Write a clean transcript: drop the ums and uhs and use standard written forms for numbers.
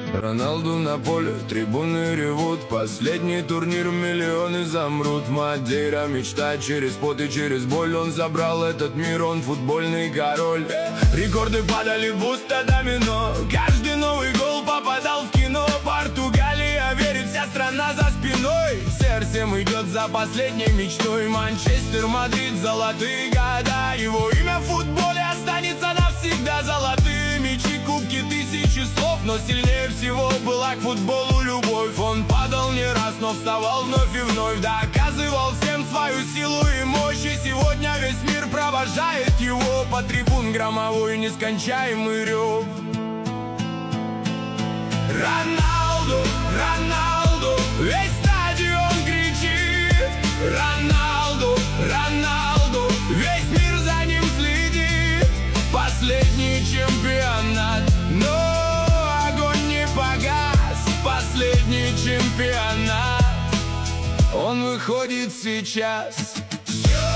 Роналду на поле, трибуны ревут. Последний турнир, миллионы замрут. Мадейра мечтает через пот и через боль. Он забрал этот мир, он футбольный король. Рекорды падали будто домино. Каждый новый гол попадал в кино. Португалия верит, вся страна за спиной. Сердцем идет за последней мечтой. Манчестер, Мадрид, золотые года. Его имя в футболе останется навсегда. Золотые мячи, кубки, тысячи слов. Но сильнее всего была к футболу любовь. Он падал не раз, но вставал вновь и вновь. Доказывал всем свою силу и мощь. И сегодня весь мир провожает его. По трибун громовой нескончаемый рев. Роналду, Роналду, весь стадион кричит. Роналду, Роналду, весь мир за ним следит. Последний чемпионат, но огонь не погас. Последний чемпионат, он выходит сейчас.